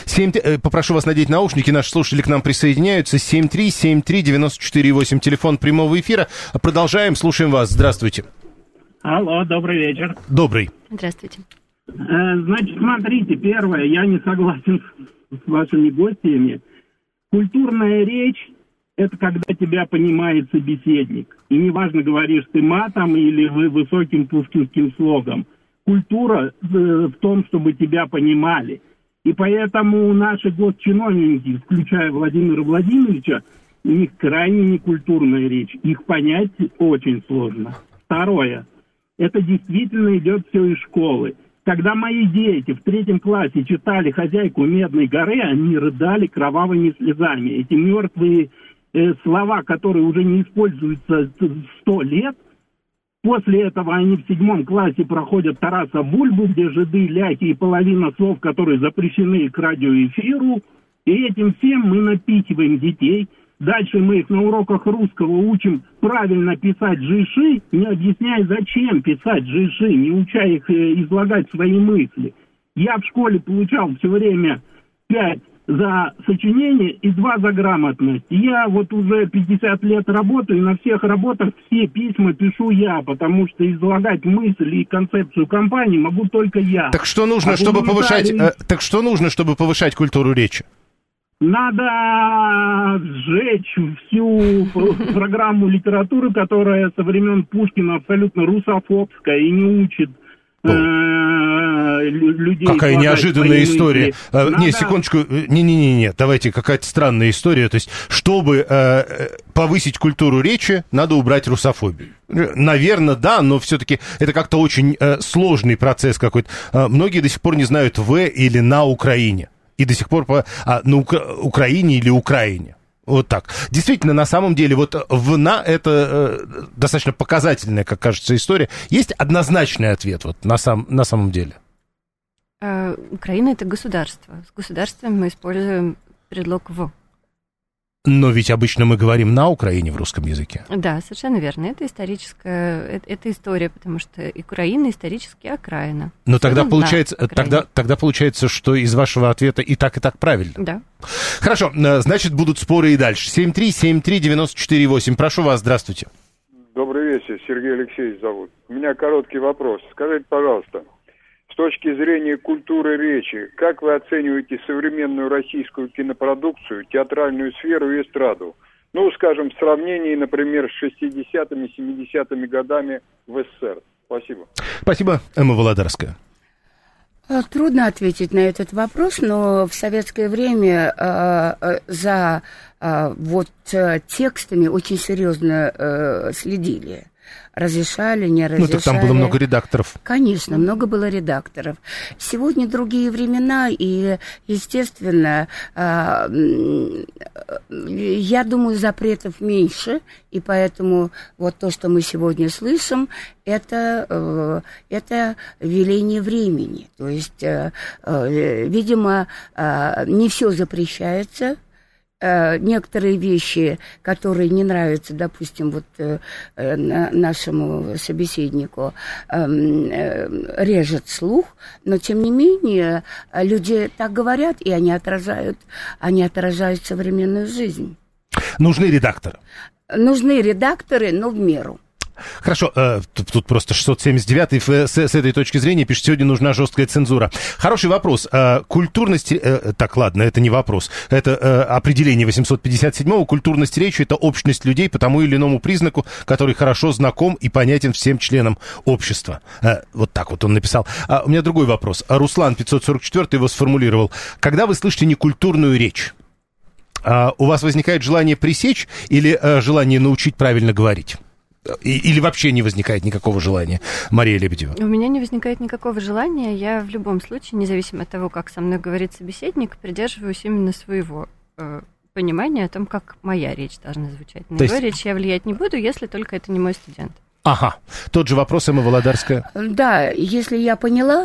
семь, попрошу вас надеть наушники, наши слушатели к нам присоединяются. семь три семь три девять четыре восемь, телефон прямого эфира. Продолжаем, слушаем вас. Здравствуйте. Алло, добрый вечер. Добрый. Здравствуйте. Значит, смотрите, первое, я не согласен с вашими гостями. Культурная речь – это когда тебя понимает собеседник. И неважно, говоришь ты матом или вы высоким пушкинским слогом. Культура в том, чтобы тебя понимали. И поэтому наши госчиновники, включая Владимира Владимировича, у них крайне некультурная речь. Их понять очень сложно. Второе. Это действительно идет все из школы. Когда мои дети в третьем классе читали «Хозяйку Медной горы», они рыдали кровавыми слезами. Эти мертвые э, слова, которые уже не используются сто лет, после этого они в седьмом классе проходят Тараса Бульбу, где жиды, ляхи и половина слов, которые запрещены к радиоэфиру. И этим всем мы напихиваем детей. Дальше мы их на уроках русского учим правильно писать жиши, не объясняя, зачем писать жиши, не уча их излагать свои мысли. Я в школе получал все время пять за сочинение и два за грамотность. Я вот уже пятьдесят лет работаю, и на всех работах все письма пишу я, потому что излагать мысли и концепцию компании могу только я. Так что нужно, а чтобы повышать, э, так что нужно, чтобы повышать культуру речи? Надо сжечь всю программу литературы, которая со времен Пушкина абсолютно русофобская и не учит э, людей. Какая неожиданная история. Надо... Не, секундочку, не-не-не, давайте, какая-то странная история. То есть, чтобы э, повысить культуру речи, надо убрать русофобию. Наверное, да, но все-таки это как-то очень э, сложный процесс какой-то. Э, многие до сих пор не знают «в» или «на Украине». И до сих пор по, а, на Укра- Украине или Украине. Вот так. Действительно, на самом деле, вот в «на» это э, достаточно показательная, как кажется, история. Есть однозначный ответ вот, на, сам, на самом деле? А, Украина – это государство. С государством мы используем предлог «в». Но ведь обычно мы говорим «на Украине» в русском языке. Да, совершенно верно. Это историческая, это, это история, потому что Украина исторически окраина. Но тогда получается, тогда, тогда получается, что из вашего ответа и так, и так правильно. Да. Хорошо, значит, будут споры и дальше. семь три семь три девять четыре восемь. Прошу вас, здравствуйте. Добрый вечер, Сергей Алексеевич зовут. У меня короткий вопрос. Скажите, пожалуйста, с точки зрения культуры речи, как вы оцениваете современную российскую кинопродукцию, театральную сферу и эстраду? Ну, скажем, в сравнении, например, с шестидесятыми, семидесятыми годами в СССР. Спасибо. Спасибо, Эмма Володарская. Трудно ответить на этот вопрос, но в советское время э, за э, вот текстами очень серьезно э, следили. Разрешали, не разрешали. Ну, так там было много редакторов. Конечно, много было редакторов. Сегодня другие времена, и, естественно, я думаю, запретов меньше, и поэтому вот то, что мы сегодня слышим, это, это веление времени. То есть, видимо, не все запрещается. Некоторые вещи, которые не нравятся, допустим, вот нашему собеседнику, режет слух, но тем не менее люди так говорят, и они отражают, они отражают современную жизнь. Нужны редакторы. Нужны редакторы, но в меру. Хорошо, э, тут, тут просто шестьсот семьдесят девятый с, с этой точки зрения пишет, сегодня нужна жесткая цензура. Хороший вопрос. Э, культурность... Э, так, ладно, это не вопрос. Это э, определение восемьсот пятьдесят седьмого. Культурность речи — это общность людей по тому или иному признаку, который хорошо знаком и понятен всем членам общества. Э, вот так вот он написал. А у меня другой вопрос. Руслан пятьсот сорок четыре его сформулировал. Когда вы слышите некультурную речь, э, у вас возникает желание пресечь или э, желание научить правильно говорить? Или вообще не возникает никакого желания, Мария Лебедева? У меня не возникает никакого желания. Я в любом случае, независимо от того, как со мной говорит собеседник, придерживаюсь именно своего э, понимания о том, как моя речь должна звучать. На То его есть... речь я влиять не буду, если только это не мой студент. Ага. Тот же вопрос, Эмма Володарская. Да, если я поняла,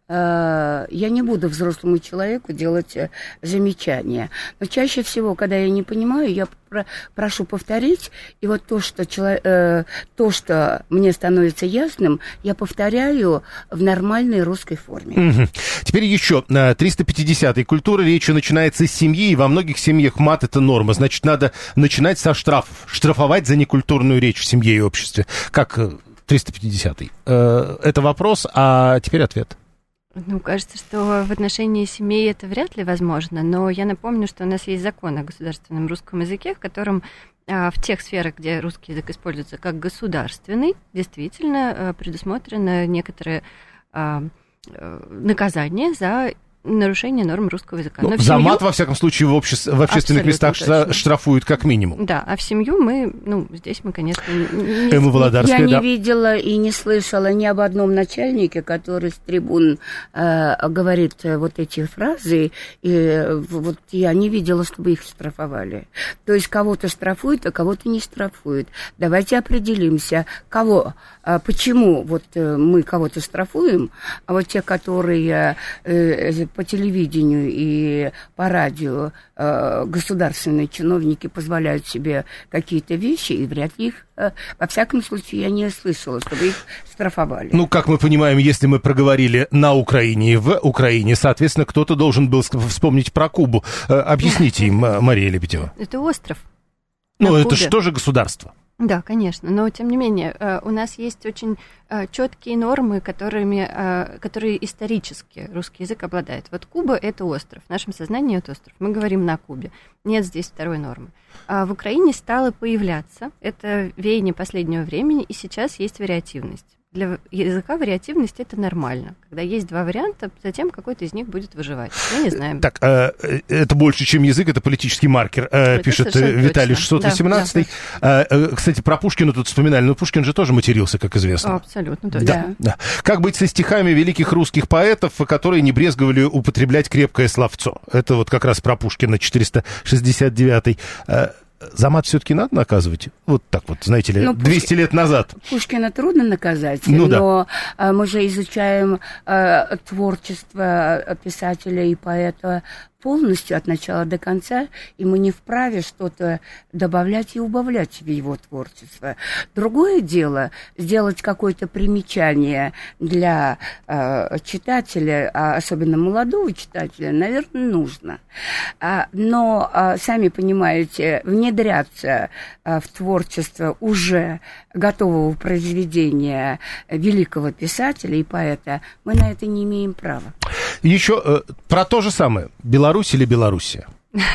я не буду взрослому человеку делать замечания. Но чаще всего, когда я не понимаю, я прошу повторить, и вот то, что, человек, то, что мне становится ясным, я повторяю в нормальной русской форме. Угу. Теперь еще триста пятидесятый. Культура речи начинается с семьи, и во многих семьях мат – это норма. Значит, надо начинать со штрафов. Штрафовать за некультурную речь в семье и обществе. Как триста пятидесятый? Это вопрос, а теперь ответ. Ну, кажется, что в отношении семей это вряд ли возможно, но я напомню, что у нас есть закон о государственном русском языке, в котором а, в тех сферах, где русский язык используется как государственный, действительно а, предусмотрено некоторое а, а, наказание за нарушение норм русского языка. Ну, за семью... мат, во всяком случае, в, обще... в общественных местах точно. Штрафуют как минимум. Да, а в семью мы, ну, здесь мы, конечно, не... Эмма Володарская, Я не да. видела и не слышала ни об одном начальнике, который с трибун э, говорит вот эти фразы, и вот я не видела, чтобы их штрафовали. То есть кого-то штрафуют, а кого-то не штрафуют. Давайте определимся, кого, э, почему вот э, мы кого-то штрафуем, а вот те, которые... Э, по телевидению и по радио э, государственные чиновники позволяют себе какие-то вещи, и вряд ли их, э, во всяком случае, я не слышала, чтобы их штрафовали. Ну, как мы понимаем, если мы проговорили на Украине и в Украине, соответственно, кто-то должен был вспомнить про Кубу. Э, объясните им, Мария Лебедева. Это остров. Ну, это же тоже государство. Да, конечно, но тем не менее у нас есть очень четкие нормы, которыми, которые исторически русский язык обладает. Вот Куба – это остров, в нашем сознании это остров. Мы говорим на Кубе, нет здесь второй нормы. А в Украине стало появляться, это веяние последнего времени, и сейчас есть вариативность. Для языка вариативность – это нормально. Когда есть два варианта, затем какой-то из них будет выживать. Мы не знаем. Так, э, это больше, чем язык, это политический маркер, э, пишет Виталий шестьсот восемнадцатый. Да, да. Э, кстати, про Пушкина тут вспоминали, но Пушкин же тоже матерился, как известно. Абсолютно точно. Да, да. Как быть со стихами великих русских поэтов, которые не брезговали употреблять крепкое словцо? Это вот как раз про Пушкина, четыреста шестьдесят девятый. За мат все-таки надо наказывать? Вот так вот, знаете ли, ну, двести Пушки... лет назад. Пушкина трудно наказать, ну, но да. мы же изучаем э, творчество писателя и поэта полностью от начала до конца, и мы не вправе что-то добавлять и убавлять в его творчество. Другое дело сделать какое-то примечание для э, читателя, а особенно молодого читателя, наверное, нужно. А, но, а, сами понимаете, внедряться а, в творчество уже готового произведения великого писателя и поэта мы на это не имеем права. Еще э, про то же самое. Беларусь или Белоруссия?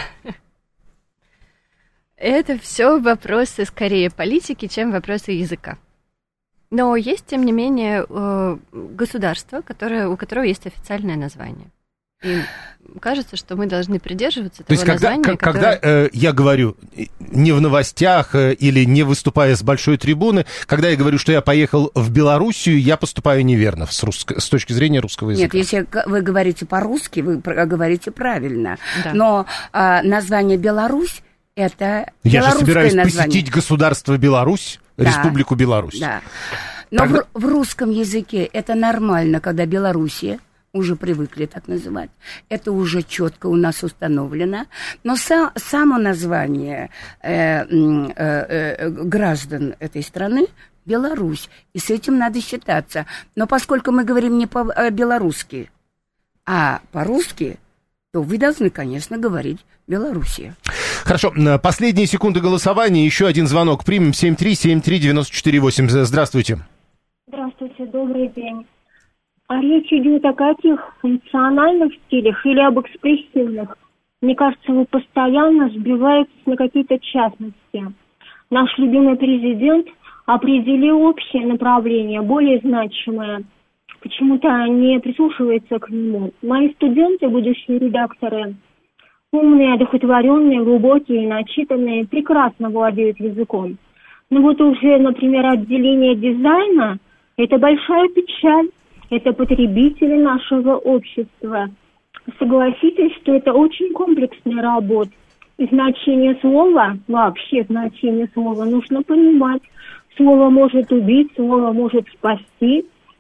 Это все вопросы скорее политики, чем вопросы языка. Но есть, тем не менее, государство, которое, у которого есть официальное название. И кажется, что мы должны придерживаться того названия, которое... когда э, я говорю не в новостях э, или не выступая с большой трибуны, когда я говорю, что я поехал в Белоруссию, я поступаю неверно с, русско... с точки зрения русского языка. Нет, если вы говорите по-русски, вы говорите правильно. Да. Но э, название Беларусь – это я же собираюсь название. посетить государство Беларусь, да. Республику Беларусь. Да. Но Тогда... в, в русском языке это нормально, когда Белоруссия, уже привыкли так называть. Это уже четко у нас установлено. Но са, само название э, э, э, граждан этой страны – Беларусь. И с этим надо считаться. Но поскольку мы говорим не по-белорусски, а по-русски, то вы должны, конечно, говорить Белоруссия. Хорошо. Последние секунды голосования. Еще один звонок примем. семь три семь три девять четыре восемь. Здравствуйте. Здравствуйте. Добрый день. А речь идет о каких функциональных стилях или об экспрессивных? Мне кажется, вы постоянно сбиваетесь на какие-то частности. Наш любимый президент определил общее направление, более значимое. Почему-то не прислушивается к нему. Мои студенты, будущие редакторы, умные, одухотворенные, глубокие, начитанные, прекрасно владеют языком. Но вот уже, например, отделение дизайна – это большая печаль. Это потребители нашего общества. Согласитесь, что это очень комплексная работа. И значение слова, вообще значение слова нужно понимать. Слово может убить, слово может спасти,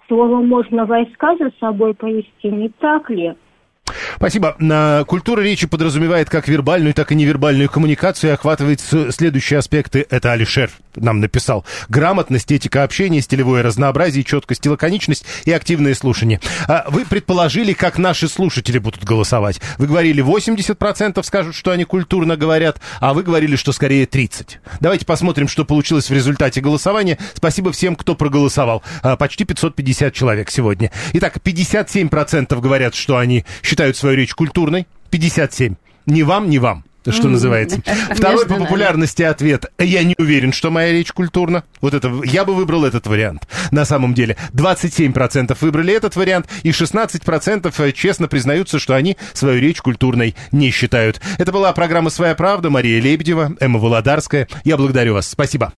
слово можно войска за собой повести, не так ли? Спасибо. Культура речи подразумевает как вербальную, так и невербальную коммуникацию и охватывает следующие аспекты. Это Алишер нам написал. Грамотность, этика общения, стилевое разнообразие, четкость и лаконичность и активное слушание. Вы предположили, как наши слушатели будут голосовать. Вы говорили, восемьдесят процентов скажут, что они культурно говорят, а вы говорили, что скорее тридцать процентов. Давайте посмотрим, что получилось в результате голосования. Спасибо всем, кто проголосовал. Почти пятьсот пятьдесят человек сегодня. Итак, пятьдесят семь процентов говорят, что они считают свою речь культурной. пятьдесят семь процентов. Ни вам, ни вам. Что называется. Второй по популярности ответ. Я не уверен, что моя речь культурна. Вот это, я бы выбрал этот вариант. На самом деле. двадцать семь процентов выбрали этот вариант, и шестнадцать процентов честно признаются, что они свою речь культурной не считают. Это была программа «Своя правда». Мария Лебедева, Эмма Володарская. Я благодарю вас. Спасибо.